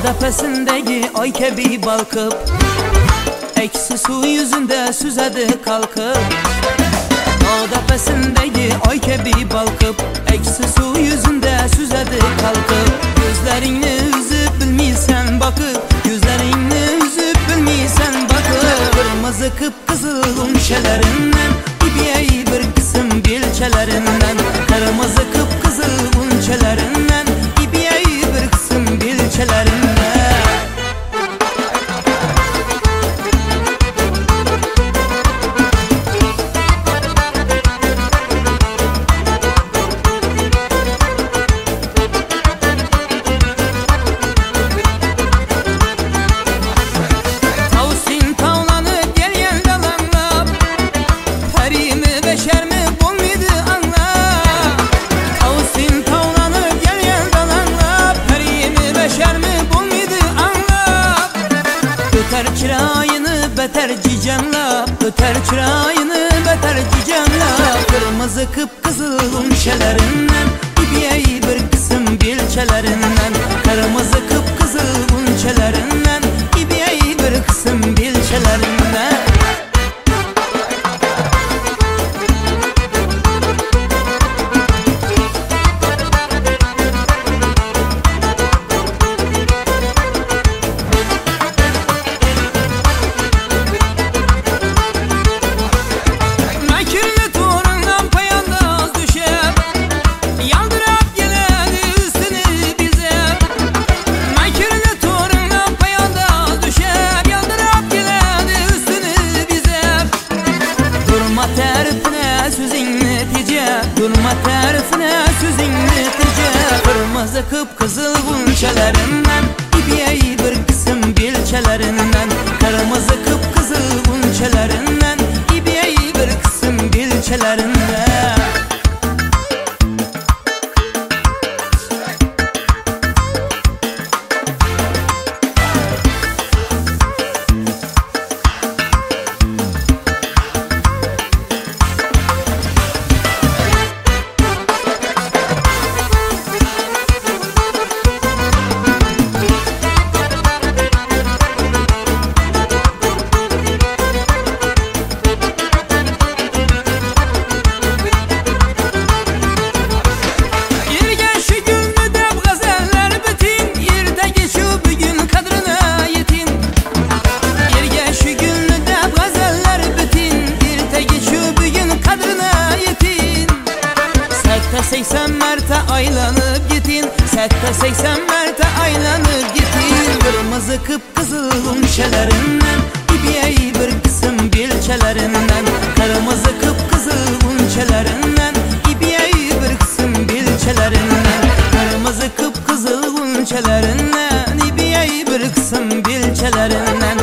tepesindeki ay kebi balkıp eksi su yüzünde süzedi kalkıp. Dağ tepesindeki ay kebi balkıp eksi su yüzünde süzedi kalkıp. Gözlerini üzüp bilmiysen bakıp, gözlerini üzüp bilmiysen bakıp. Kırmızı kıpkızıl unçelerinden İbiyeyi bir kısım bilçelerinden. Kırmızı kıpkızıl unçelerinden İbiyeyi bir kısım bilçelerinden. Öter çırağını beter cicemla, öter çırağını beter cicemla. Kırmızı kıpkızıl unçelerinden İbiyeyi bir kısım bilçelerinden. Kırmızı kıpkızıl unçelerinden İbiyeyi bir kısım bilçelerinden. Durma terifine sözün netice. Kırmızı kıpkızıl unçelerinden İbiyeyi bir kısım bilçelerinden. Kırmızı kıpkızıl unçelerinden İbiyeyi bir kısım bilçelerinden. Seksen merte aylanıp gitin, 80 merte aylanıp gitin. Kırmızı kıpkızıl unçelerinden İbiyeyi bir kısım bilçelerinden. Kırmızı kıpkızıl unçelerinden İbiyeyi bir kısım bilçelerinden. Kırmızı kıpkızıl unçelerinden İbiyeyi bir kısım bilçelerinden.